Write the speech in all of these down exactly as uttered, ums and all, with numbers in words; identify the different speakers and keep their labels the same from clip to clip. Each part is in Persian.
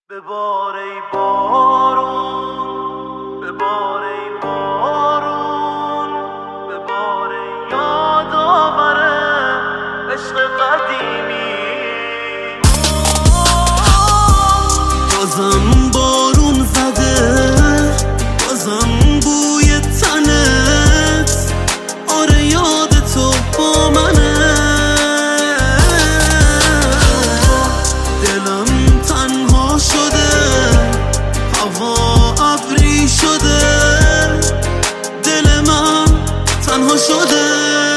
Speaker 1: ببار ای بارون، ببار ای بارون، ببار ای یادآور عشق قدیمی.
Speaker 2: بازم بارون زده، بازم بوی تنت، آره یاد تو با منه. دلم تنها شده، هوا ابری شده، دل من تنها شده.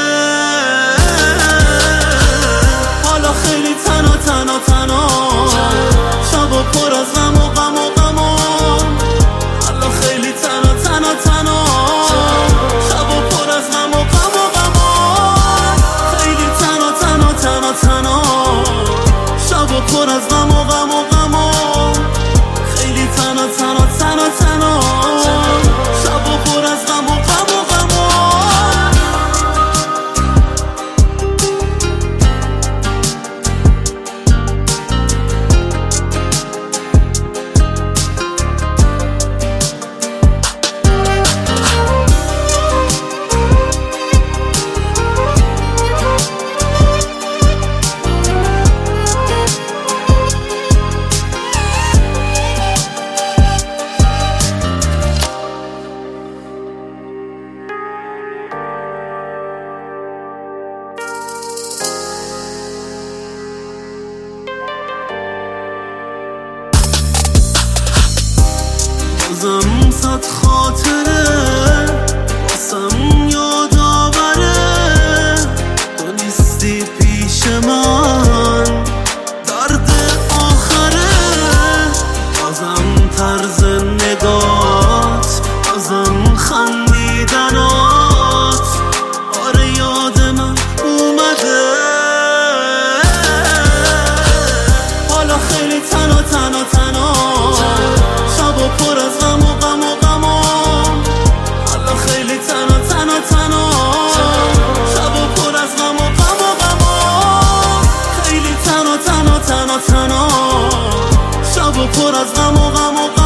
Speaker 2: حالا خیلی تنها تنها تنها، شبا پر از غم و غم و غم و حالا خیلی تنها تنها تنها، شبا پر از غم و غم و غم و خیلی تنها تنها تنها تنها، شبا پر از غم و غم و غم و خیلی تنها تنها تنها تنها، شبا پر از غم و غم و غم و بازم صد خاطره واسم یادآوره، تو نیستی پیش من، درد آخره. بازم طرز نگات، بازم خندیدنات، آره یاد من اومده. حالا خیلی تنها تنها تنها، شبا پر از غم و غم و غم و حالا خیلی تنها تنها تنها، شبا پر از غم و غم و غم و خیلی تنها تنها تنها تنها، شبا پر از غم و غم و غم